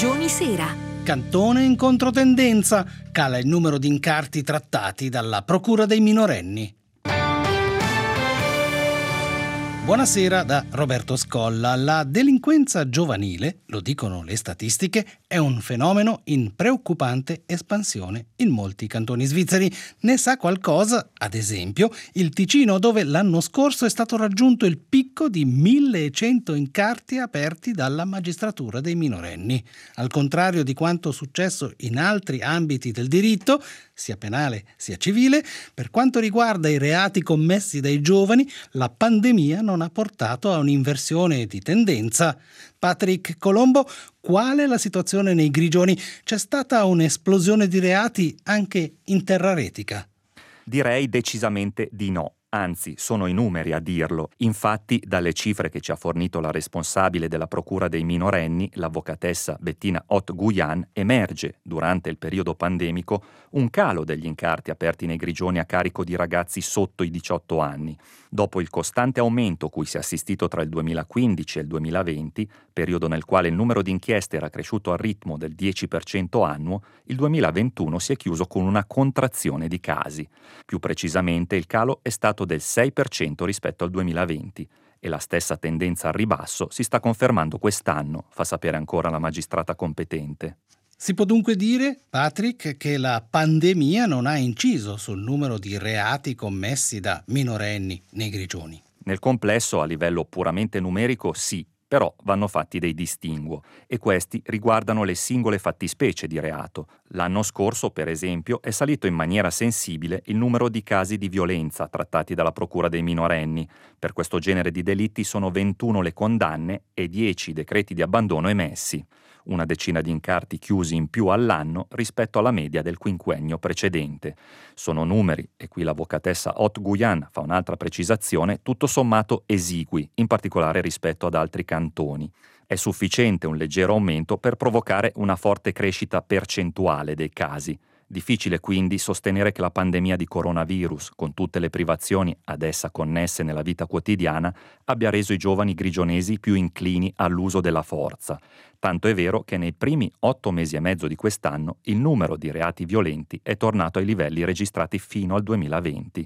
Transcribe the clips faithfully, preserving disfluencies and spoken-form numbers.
Grigioni Sera. Cantone in controtendenza, cala il numero di incarti trattati dalla Procura dei minorenni. Buonasera da Roberto Scolla. La delinquenza giovanile, lo dicono le statistiche, è un fenomeno in preoccupante espansione in molti cantoni svizzeri. Ne sa qualcosa, ad esempio, il Ticino, dove l'anno scorso è stato raggiunto il picco di millecento incarti aperti dalla magistratura dei minorenni. Al contrario di quanto successo in altri ambiti del diritto, sia penale sia civile, per quanto riguarda i reati commessi dai giovani, la pandemia non ha portato a un'inversione di tendenza. Patrick Colombo, qual è la situazione nei Grigioni? C'è stata un'esplosione di reati anche in terra retica? Direi decisamente di no. Anzi, sono i numeri a dirlo. Infatti, dalle cifre che ci ha fornito la responsabile della Procura dei minorenni, l'avvocatessa Bettina Ott-Guyan, emerge, durante il periodo pandemico, un calo degli incarti aperti nei Grigioni a carico di ragazzi sotto i diciotto anni. Dopo il costante aumento cui si è assistito tra il duemilaquindici e il duemilaventi, periodo nel quale il numero di inchieste era cresciuto al ritmo del dieci per cento annuo, il duemilaventuno si è chiuso con una contrazione di casi. Più precisamente, il calo è stato del sei per cento rispetto al duemilaventi e la stessa tendenza al ribasso si sta confermando quest'anno, fa sapere ancora la magistrata competente. Si può dunque dire, Patrick, che la pandemia non ha inciso sul numero di reati commessi da minorenni nei Grigioni? Nel complesso, a livello puramente numerico, sì. Però vanno fatti dei distinguo e questi riguardano le singole fattispecie di reato. L'anno scorso, per esempio, è salito in maniera sensibile il numero di casi di violenza trattati dalla Procura dei minorenni. Per questo genere di delitti sono ventuno le condanne e dieci i decreti di abbandono emessi. Una decina di incarti chiusi in più all'anno rispetto alla media del quinquennio precedente. Sono numeri, e qui l'avvocatessa Ott-Guyan fa un'altra precisazione, tutto sommato esigui, in particolare rispetto ad altri cantoni. È sufficiente un leggero aumento per provocare una forte crescita percentuale dei casi. Difficile quindi sostenere che la pandemia di coronavirus, con tutte le privazioni ad essa connesse nella vita quotidiana, abbia reso i giovani grigionesi più inclini all'uso della forza. Tanto è vero che nei primi otto mesi e mezzo di quest'anno il numero di reati violenti è tornato ai livelli registrati fino al duemilaventi.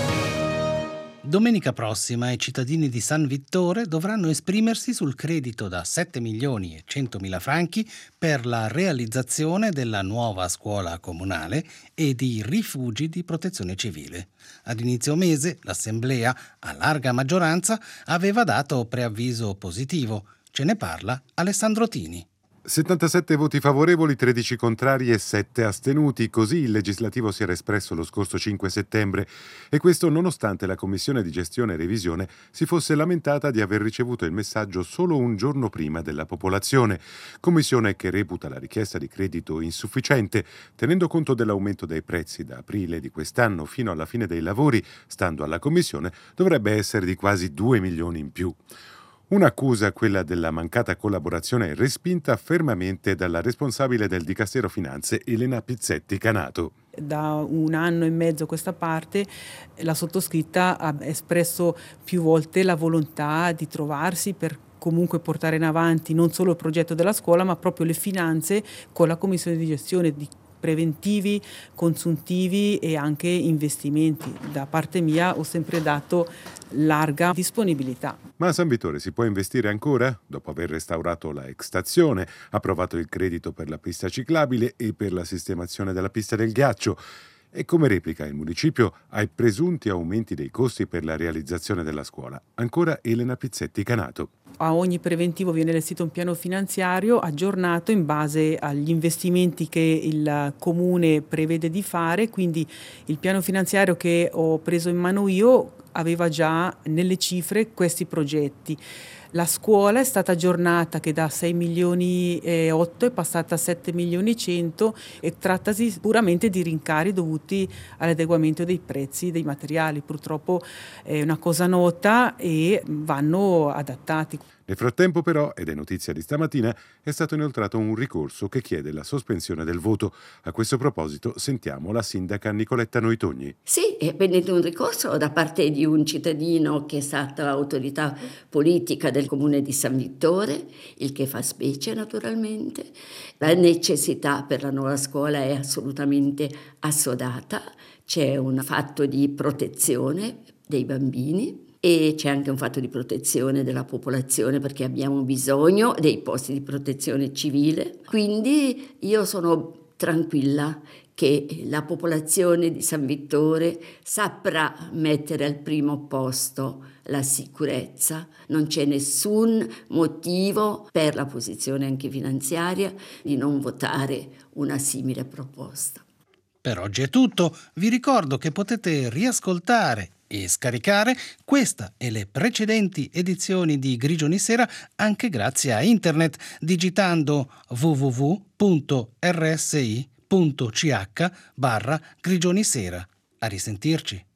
Domenica prossima i cittadini di San Vittore dovranno esprimersi sul credito da sette milioni e centomila franchi per la realizzazione della nuova scuola comunale e di rifugi di protezione civile. Ad inizio mese l'Assemblea, a larga maggioranza, aveva dato preavviso positivo. Ce ne parla Alessandro Tini. settantasette voti favorevoli, tredici contrari e sette astenuti. Così il legislativo si era espresso lo scorso cinque settembre e questo nonostante la Commissione di Gestione e Revisione si fosse lamentata di aver ricevuto il messaggio solo un giorno prima della popolazione. Commissione che reputa la richiesta di credito insufficiente, tenendo conto dell'aumento dei prezzi da aprile di quest'anno fino alla fine dei lavori, stando alla Commissione, dovrebbe essere di quasi due milioni in più. Un'accusa, quella della mancata collaborazione, respinta fermamente dalla responsabile del Dicastero Finanze, Elena Pizzetti Canato. Da un anno e mezzo a questa parte la sottoscritta ha espresso più volte la volontà di trovarsi per comunque portare in avanti non solo il progetto della scuola, ma proprio le finanze con la commissione di gestione di preventivi, consuntivi e anche investimenti. Da parte mia ho sempre dato larga disponibilità. Ma a San Vittore si può investire ancora? Dopo aver restaurato la ex stazione, approvato il credito per la pista ciclabile e per la sistemazione della pista del ghiaccio. E come replica il municipio ai presunti aumenti dei costi per la realizzazione della scuola. Ancora Elena Pizzetti Canato. A ogni preventivo viene allestito un piano finanziario aggiornato in base agli investimenti che il comune prevede di fare, quindi il piano finanziario che ho preso in mano io aveva già nelle cifre questi progetti. La scuola è stata aggiornata che da sei milioni e otto è passata a sette milioni e cento e trattasi puramente di rincari dovuti all'adeguamento dei prezzi dei materiali. Purtroppo è una cosa nota e vanno adattati. Nel frattempo però, ed è notizia di stamattina, è stato inoltrato un ricorso che chiede la sospensione del voto. A questo proposito sentiamo la sindaca Nicoletta Noitogni. Sì, è venuto un ricorso da parte di un cittadino che è stata autorità politica del del comune di San Vittore, il che fa specie naturalmente. La necessità per la nuova scuola è assolutamente assodata, c'è un fatto di protezione dei bambini e c'è anche un fatto di protezione della popolazione, perché abbiamo bisogno dei posti di protezione civile. Quindi io sono tranquilla che la popolazione di San Vittore saprà mettere al primo posto la sicurezza. Non c'è nessun motivo per la posizione anche finanziaria di non votare una simile proposta. Per oggi è tutto. Vi ricordo che potete riascoltare e scaricare questa e le precedenti edizioni di Grigioni Sera anche grazie a internet, digitando w w w punto r s i punto c h barra Grigioni Sera. A risentirci.